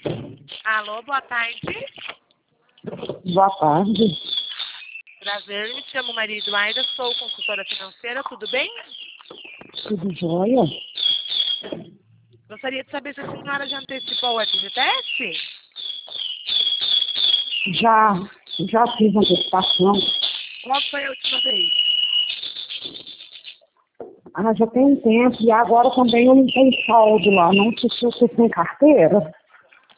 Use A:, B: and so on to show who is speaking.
A: Alô, boa tarde.
B: Boa tarde.
A: Prazer, me chamo Maria Eduarda, sou consultora financeira, tudo bem?
B: Tudo jóia?
A: Gostaria de saber se a senhora já antecipou o FGTS?
B: Já fiz antecipação.
A: Qual foi a última vez?
B: Já tem um tempo e agora também eu não tenho saldo lá. Não sei se você tem carteira.